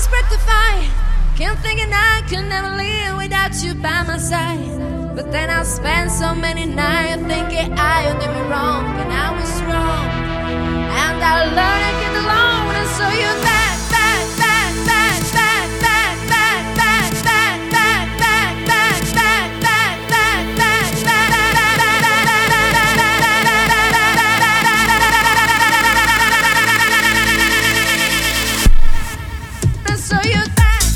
was rectified. Kept thinking I could never live without you by my side. But then I spent so many nights thinking I did me wrong, and I was wrong. And I learned to get along when I saw you back, back, back, back, back, back, back, back, back, back, back, back, back, back, back, back, back. I saw you.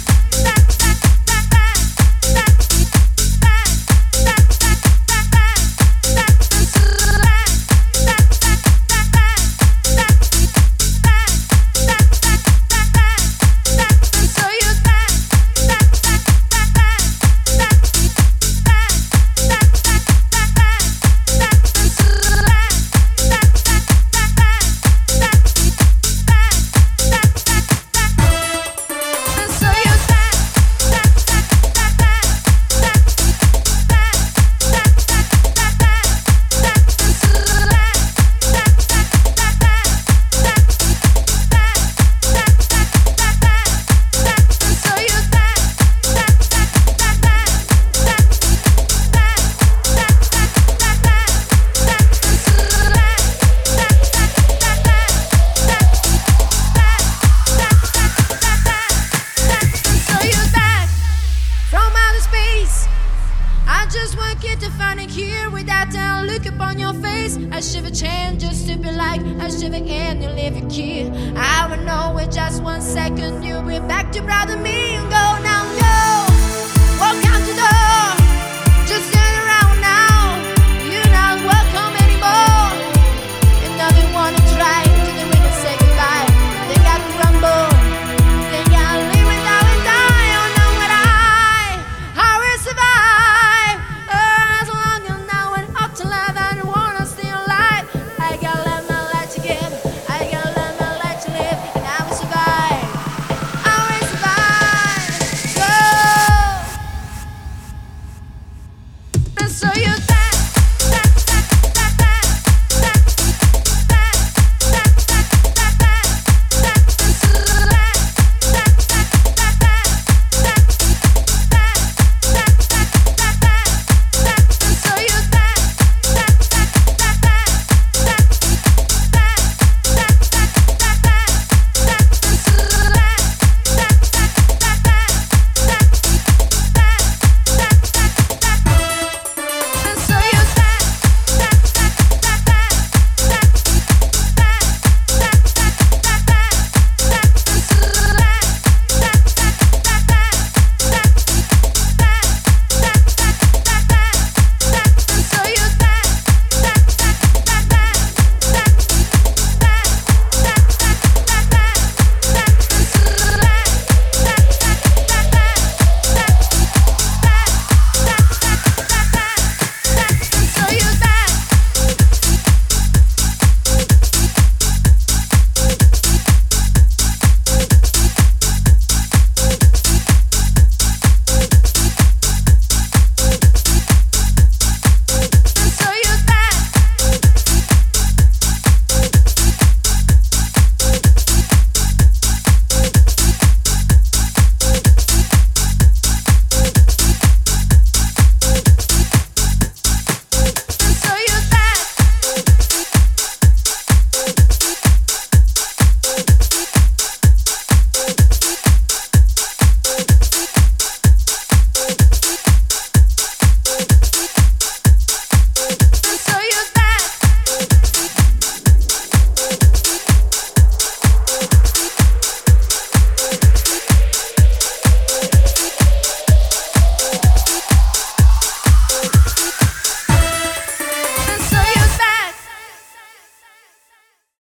I should have changed just to be like I should have and you leave your key. I would know in just 1 second you'll be back to brother me and go now, go. Walk out.